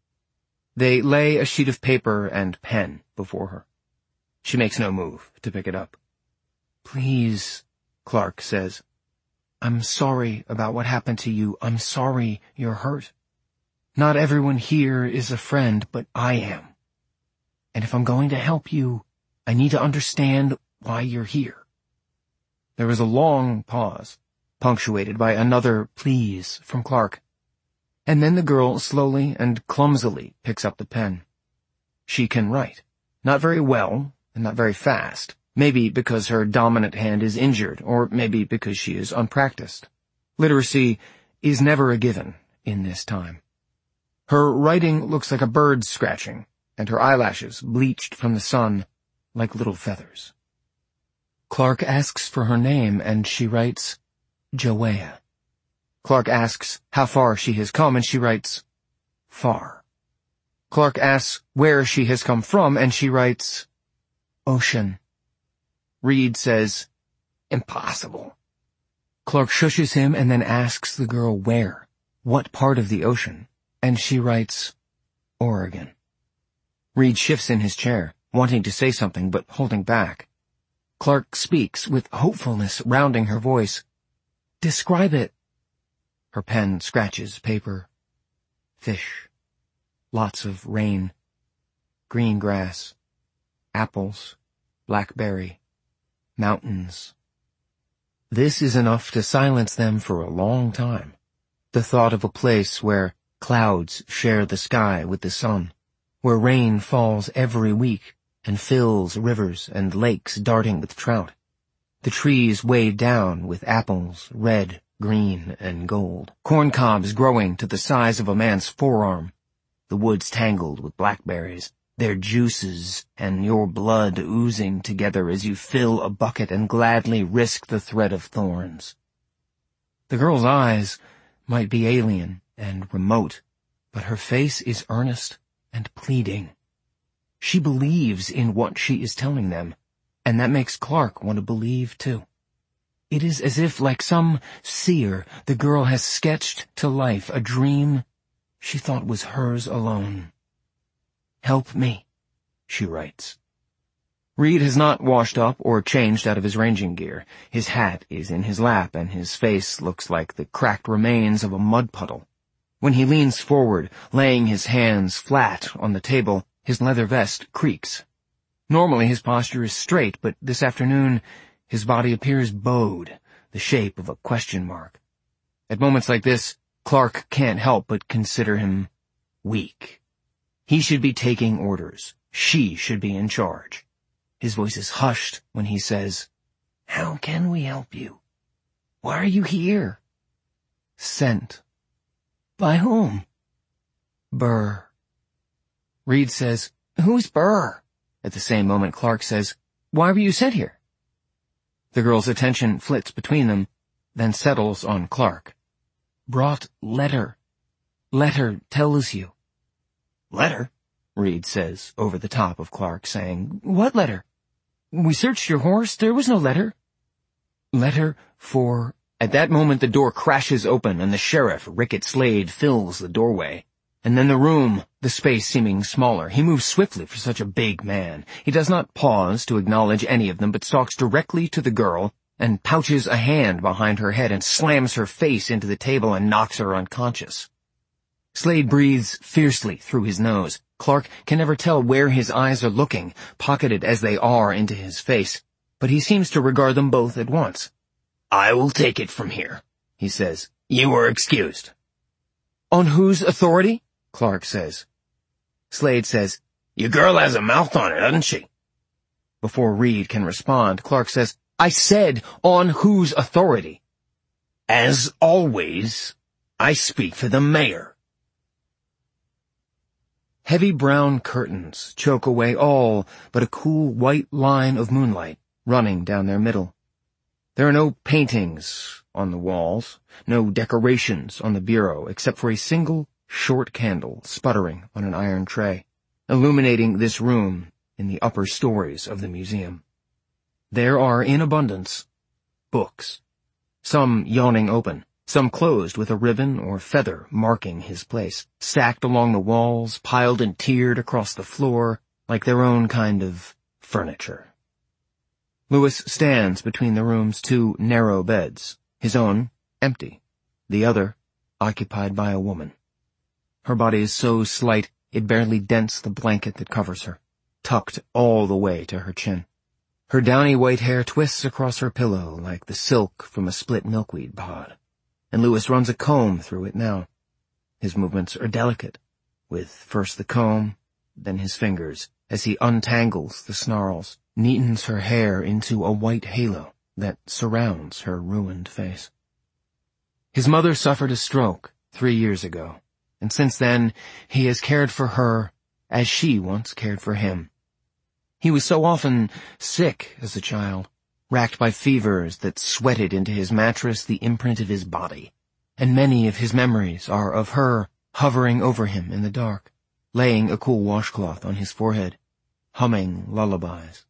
They lay a sheet of paper and pen before her. She makes no move to pick it up. "Please," Clark says. "I'm sorry about what happened to you. I'm sorry you're hurt. Not everyone here is a friend, but I am. And if I'm going to help you, I need to understand why you're here." There is a long pause, punctuated by another please from Clark. And then the girl slowly and clumsily picks up the pen. She can write. Not very well, and not very fast. Maybe because her dominant hand is injured, or maybe because she is unpracticed. Literacy is never a given in this time. Her writing looks like a bird scratching, and her eyelashes bleached from the sun like little feathers. Clark asks for her name, and she writes, Joea. Clark asks how far she has come, and she writes, far. Clark asks where she has come from, and she writes, ocean. Reed says, impossible. Clark shushes him and then asks the girl where, what part of the ocean, and she writes, Oregon. Reed shifts in his chair, wanting to say something but holding back. Clark speaks with hopefulness rounding her voice. Describe it. Her pen scratches paper. Fish. Lots of rain. Green grass. Apples. Blackberry. Mountains. This is enough to silence them for a long time. The thought of a place where clouds share the sky with the sun, where rain falls every week and fills rivers and lakes darting with trout, the trees weighed down with apples, red, green, and gold, corn cobs growing to the size of a man's forearm, the woods tangled with blackberries, their juices and your blood oozing together as you fill a bucket and gladly risk the threat of thorns. The girl's eyes might be alien and remote, but her face is earnest and pleading. She believes in what she is telling them, and that makes Clark want to believe too. It is as if, like some seer, the girl has sketched to life a dream she thought was hers alone. Help me, she writes. Reed has not washed up or changed out of his ranging gear. His hat is in his lap, and his face looks like the cracked remains of a mud puddle. When he leans forward, laying his hands flat on the table, his leather vest creaks. Normally his posture is straight, but this afternoon his body appears bowed, the shape of a question mark. At moments like this, Clark can't help but consider him weak. He should be taking orders. She should be in charge. His voice is hushed when he says, How can we help you? Why are you here? Sent. By whom? Burr. Reed says, Who's Burr? At the same moment, Clark says, Why were you sent here? The girl's attention flits between them, then settles on Clark. Brought letter. Letter tells you. Letter? Reed says, over the top of Clark, saying, What letter? We searched your horse. There was no letter. Letter for... At that moment the door crashes open and the sheriff, Rickett Slade, fills the doorway. And then the room, the space seeming smaller. He moves swiftly for such a big man. He does not pause to acknowledge any of them, but stalks directly to the girl, and pouches a hand behind her head and slams her face into the table and knocks her unconscious. Slade breathes fiercely through his nose. Clark can never tell where his eyes are looking, pocketed as they are into his face, but he seems to regard them both at once. "I will take it from here," he says. "You are excused." "On whose authority?" Clark says. Slade says, "Your girl has a mouth on her, doesn't she?" Before Reed can respond, Clark says, "I said, on whose authority?" "As always, I speak for the mayor." Heavy brown curtains choke away all but a cool white line of moonlight running down their middle. There are no paintings on the walls, no decorations on the bureau except for a single short candle sputtering on an iron tray, illuminating this room in the upper stories of the museum. There are in abundance books, some yawning open, some closed with a ribbon or feather marking his place, stacked along the walls, piled and tiered across the floor like their own kind of furniture. Lewis stands between the room's two narrow beds, his own empty, the other occupied by a woman. Her body is so slight it barely dents the blanket that covers her, tucked all the way to her chin. Her downy white hair twists across her pillow like the silk from a split milkweed pod, and Lewis runs a comb through it now. His movements are delicate, with first the comb, then his fingers, as he untangles the snarls, neatens her hair into a white halo that surrounds her ruined face. His mother suffered a stroke 3 years ago, and since then he has cared for her as she once cared for him. He was so often sick as a child, racked by fevers that sweated into his mattress the imprint of his body, and many of his memories are of her hovering over him in the dark, laying a cool washcloth on his forehead, humming lullabies.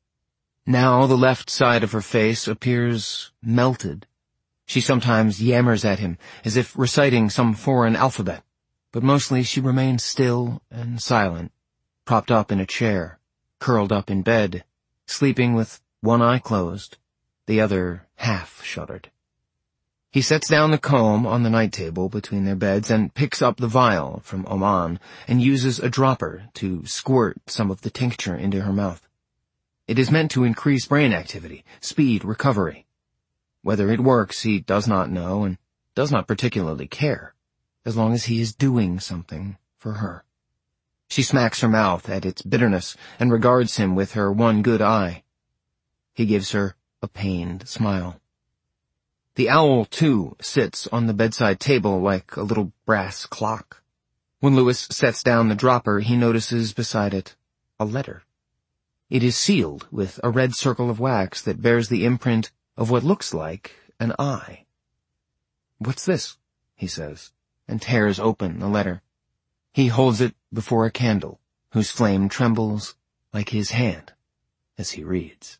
Now the left side of her face appears melted. She sometimes yammers at him as if reciting some foreign alphabet, but mostly she remains still and silent, propped up in a chair, curled up in bed, sleeping with one eye closed, the other half shuttered. He sets down the comb on the night table between their beds and picks up the vial from Oman and uses a dropper to squirt some of the tincture into her mouth. It is meant to increase brain activity, speed recovery. Whether it works he does not know and does not particularly care, as long as he is doing something for her. She smacks her mouth at its bitterness and regards him with her one good eye. He gives her a pained smile. The owl, too, sits on the bedside table like a little brass clock. When Lewis sets down the dropper, he notices beside it a letter. It is sealed with a red circle of wax that bears the imprint of what looks like an eye. "What's this?" he says, and tears open the letter. He holds it before a candle, whose flame trembles like his hand as he reads.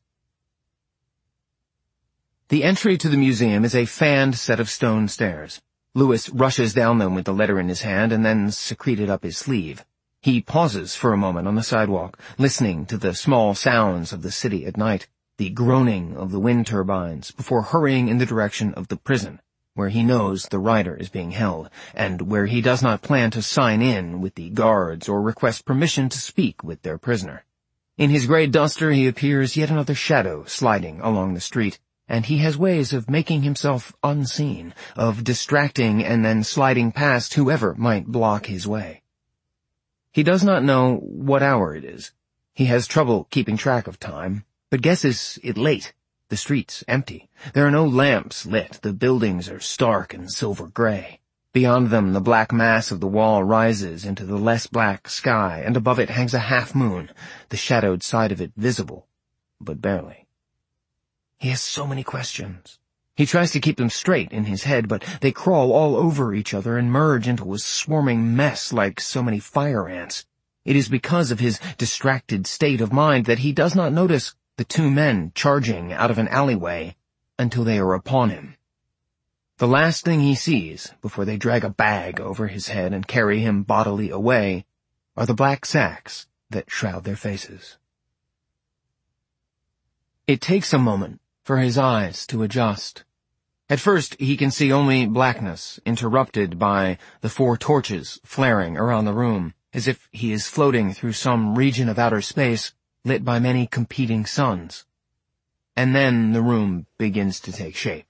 The entry to the museum is a fanned set of stone stairs. Lewis rushes down them with the letter in his hand and then secreted up his sleeve. He pauses for a moment on the sidewalk, listening to the small sounds of the city at night, the groaning of the wind turbines, before hurrying in the direction of the prison, where he knows the rider is being held, and where he does not plan to sign in with the guards or request permission to speak with their prisoner. In his gray duster he appears yet another shadow sliding along the street, and he has ways of making himself unseen, of distracting and then sliding past whoever might block his way. He does not know what hour it is. He has trouble keeping track of time, but guesses it late. The streets empty. There are no lamps lit. The buildings are stark and silver-gray. Beyond them, the black mass of the wall rises into the less black sky, and above it hangs a half-moon, the shadowed side of it visible, but barely. He has so many questions. He tries to keep them straight in his head, but they crawl all over each other and merge into a swarming mess like so many fire ants. It is because of his distracted state of mind that he does not notice the two men charging out of an alleyway until they are upon him. The last thing he sees, before they drag a bag over his head and carry him bodily away, are the black sacks that shroud their faces. It takes a moment for his eyes to adjust. At first, he can see only blackness, interrupted by the 4 torches flaring around the room, as if he is floating through some region of outer space lit by many competing suns. And then the room begins to take shape.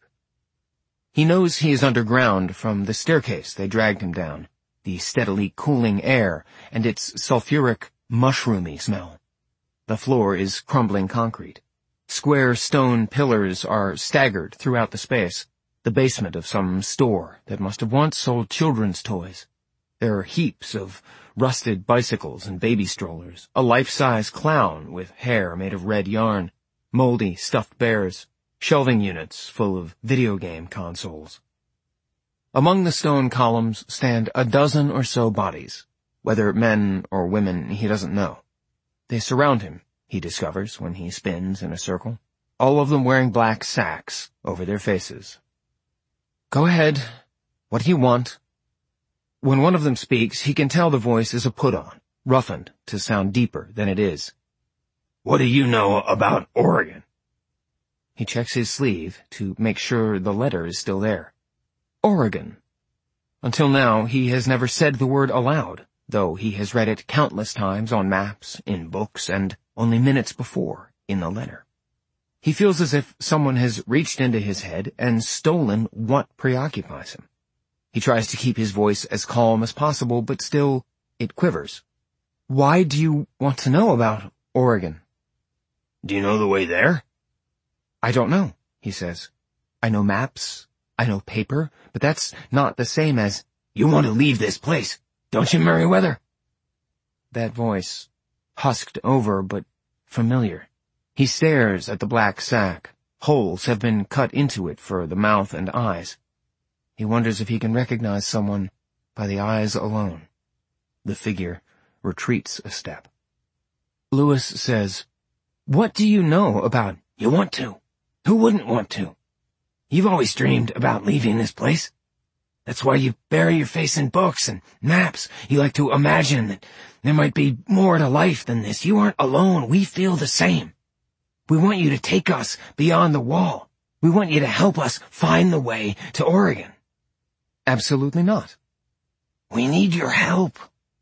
He knows he is underground from the staircase they dragged him down, the steadily cooling air and its sulfuric, mushroomy smell. The floor is crumbling concrete. Square stone pillars are staggered throughout the space, the basement of some store that must have once sold children's toys. There are heaps of rusted bicycles and baby strollers, a life-size clown with hair made of red yarn, moldy stuffed bears, shelving units full of video game consoles. Among the stone columns stand a dozen or so bodies, whether men or women he doesn't know. They surround him, he discovers when he spins in a circle, all of them wearing black sacks over their faces. "Go ahead. What do you want?" When one of them speaks, he can tell the voice is a put-on, roughened to sound deeper than it is. "What do you know about Oregon?" He checks his sleeve to make sure the letter is still there. Oregon. Until now, he has never said the word aloud, though he has read it countless times on maps, in books, and only minutes before in the letter. He feels as if someone has reached into his head and stolen what preoccupies him. He tries to keep his voice as calm as possible, but still, it quivers. "Why do you want to know about Oregon?" "Do you know the way there?" "I don't know," he says. "I know maps, I know paper, but that's not the same as—" "You want to leave this place, don't you, Merriweather?" That voice, husked over but familiar. He stares at the black sack. Holes have been cut into it for the mouth and eyes. He wonders if he can recognize someone by the eyes alone. The figure retreats a step. Lewis says, "What do you know about—" "You want to. Who wouldn't want to? You've always dreamed about leaving this place. That's why you bury your face in books and maps. You like to imagine that there might be more to life than this. You aren't alone. We feel the same. We want you to take us beyond the wall. We want you to help us find the way to Oregon." "Absolutely not." "We need your help."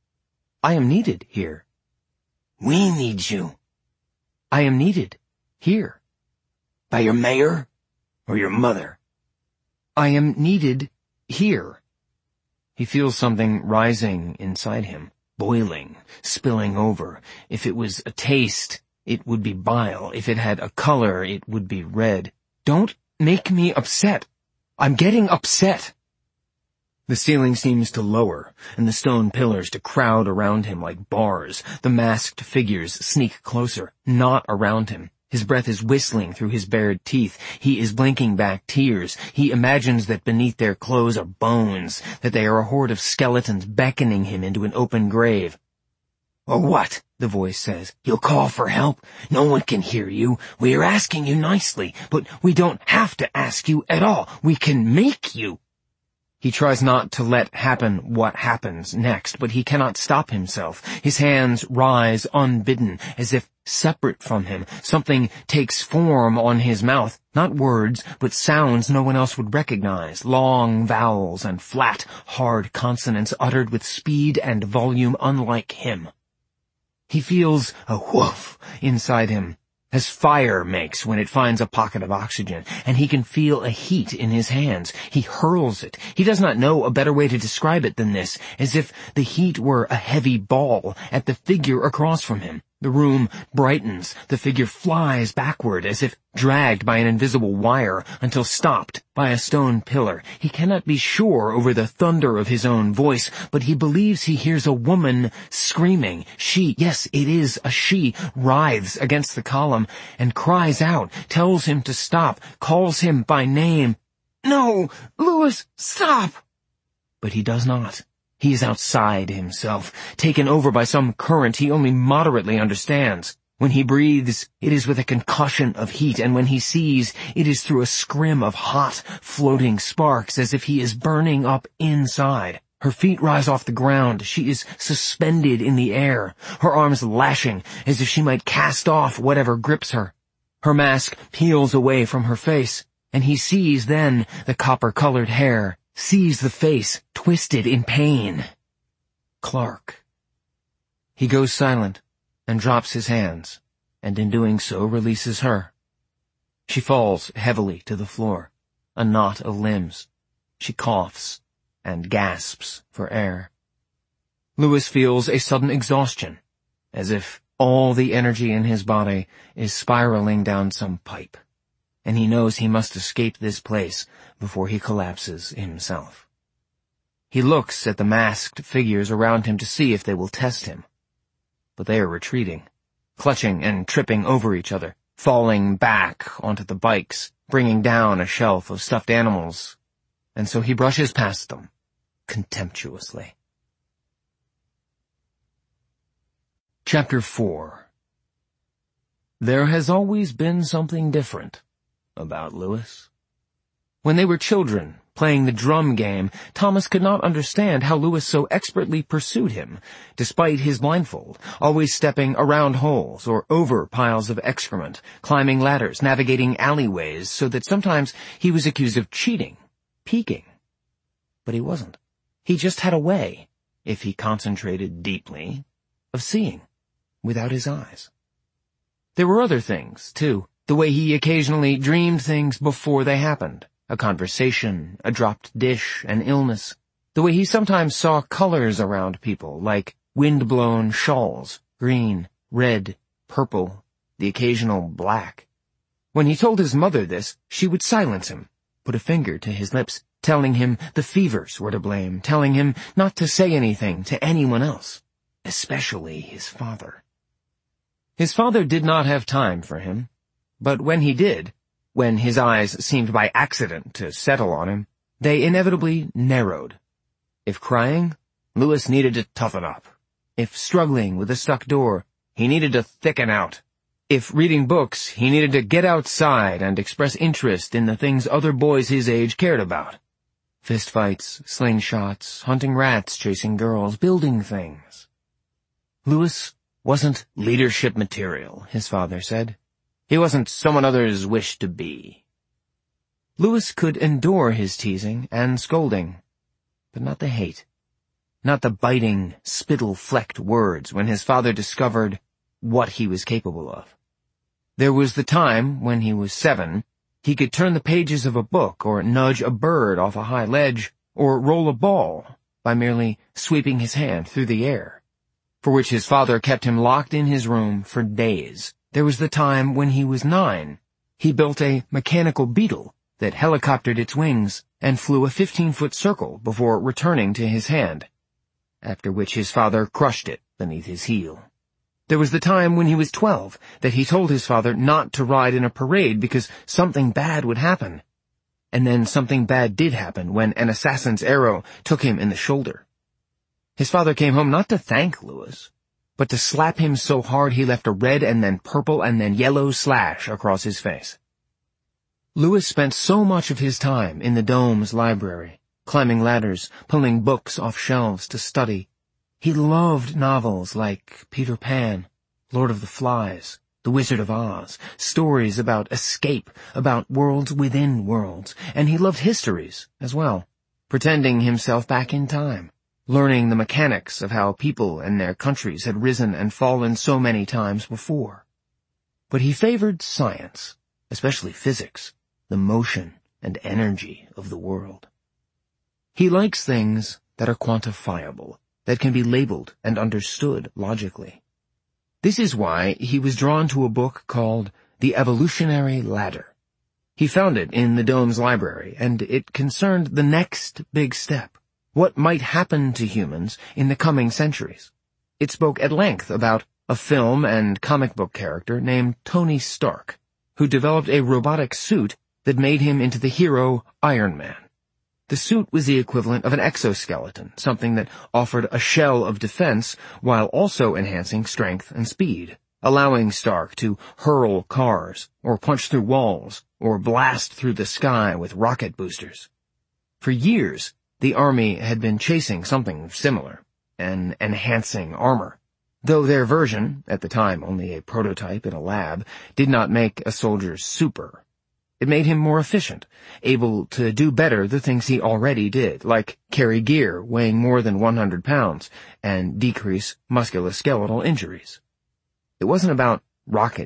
"I am needed here." "We need you." "I am needed here." "By your mayor or your mother?" "I am needed here." He feels something rising inside him, boiling, spilling over. If it was a taste, it would be bile. If it had a color, it would be red. "Don't make me upset. I'm getting upset." The ceiling seems to lower, and the stone pillars to crowd around him like bars. The masked figures sneak closer, not around him. His breath is whistling through his bared teeth. He is blinking back tears. He imagines that beneath their clothes are bones, that they are a horde of skeletons beckoning him into an open grave. "Or what?" the voice says. "You'll call for help? No one can hear you. We are asking you nicely, but we don't have to ask you at all. We can make you." He tries not to let happen what happens next, but he cannot stop himself. His hands rise unbidden, as if separate from him. Something takes form on his mouth, not words, but sounds no one else would recognize, long vowels and flat, hard consonants uttered with speed and volume unlike him. He feels a whoof inside him, as fire makes when it finds a pocket of oxygen, and he can feel a heat in his hands. He hurls it. He does not know a better way to describe it than this, as if the heat were a heavy ball at the figure across from him. The room brightens. The figure flies backward as if dragged by an invisible wire until stopped by a stone pillar. He cannot be sure over the thunder of his own voice, but he believes he hears a woman screaming. She, yes, it is a she, writhes against the column and cries out, tells him to stop, calls him by name. "No, Lewis, stop!" But he does not. He is outside himself, taken over by some current he only moderately understands. When he breathes, it is with a concussion of heat, and when he sees, it is through a scrim of hot, floating sparks, as if he is burning up inside. Her feet rise off the ground. She is suspended in the air, her arms lashing, as if she might cast off whatever grips her. Her mask peels away from her face, and he sees then the copper-colored hair, sees the face twisted in pain. Clark. He goes silent and drops his hands, and in doing so releases her. She falls heavily to the floor, a knot of limbs. She coughs and gasps for air. Louis feels a sudden exhaustion, as if all the energy in his body is spiraling down some pipe, and he knows he must escape this place before he collapses himself. He looks at the masked figures around him to see if they will test him, but they are retreating, clutching and tripping over each other, falling back onto the bikes, bringing down a shelf of stuffed animals, and so he brushes past them, contemptuously. Chapter 4. There has always been something different about Louis. When they were children, playing the drum game, Thomas could not understand how Louis so expertly pursued him, despite his blindfold, always stepping around holes or over piles of excrement, climbing ladders, navigating alleyways, so that sometimes he was accused of cheating, peeking. But he wasn't. He just had a way, if he concentrated deeply, of seeing without his eyes. There were other things, too, the way he occasionally dreamed things before they happened. A conversation, a dropped dish, an illness. The way he sometimes saw colors around people, like wind-blown shawls, green, red, purple, the occasional black. When he told his mother this, she would silence him, put a finger to his lips, telling him the fevers were to blame, telling him not to say anything to anyone else, especially his father. His father did not have time for him, but when he did, when his eyes seemed by accident to settle on him, they inevitably narrowed. If crying, Louis needed to toughen up. If struggling with a stuck door, he needed to thicken out. If reading books, he needed to get outside and express interest in the things other boys his age cared about. Fistfights, slingshots, hunting rats, chasing girls, building things. Louis wasn't leadership material, his father said. He wasn't someone others wished to be. Louis could endure his teasing and scolding, but not the hate, not the biting, spittle-flecked words when his father discovered what he was capable of. There was the time, when he was 7, he could turn the pages of a book or nudge a bird off a high ledge or roll a ball by merely sweeping his hand through the air, for which his father kept him locked in his room for days. There was the time when he was 9. He built a mechanical beetle that helicoptered its wings and flew a 15-foot circle before returning to his hand, after which his father crushed it beneath his heel. There was the time when he was 12 that he told his father not to ride in a parade because something bad would happen. And then something bad did happen when an assassin's arrow took him in the shoulder. His father came home not to thank Louis, but to slap him so hard he left a red and then purple and then yellow slash across his face. Louis spent so much of his time in the Dome's library, climbing ladders, pulling books off shelves to study. He loved novels like Peter Pan, Lord of the Flies, The Wizard of Oz, stories about escape, about worlds within worlds, and he loved histories as well, pretending himself back in time, learning the mechanics of how people and their countries had risen and fallen so many times before. But he favored science, especially physics, the motion and energy of the world. He likes things that are quantifiable, that can be labeled and understood logically. This is why he was drawn to a book called The Evolutionary Ladder. He found it in the Dome's library, and it concerned the next big step, what might happen to humans in the coming centuries. It spoke at length about a film and comic book character named Tony Stark, who developed a robotic suit that made him into the hero Iron Man. The suit was the equivalent of an exoskeleton, something that offered a shell of defense while also enhancing strength and speed, allowing Stark to hurl cars, or punch through walls, or blast through the sky with rocket boosters. For years, the Army had been chasing something similar, an enhancing armor. though their version, at the time only a prototype in a lab, did not make a soldier super. It made him more efficient, able to do better the things he already did, like carry gear weighing more than 100 pounds and decrease musculoskeletal injuries. It wasn't about rocket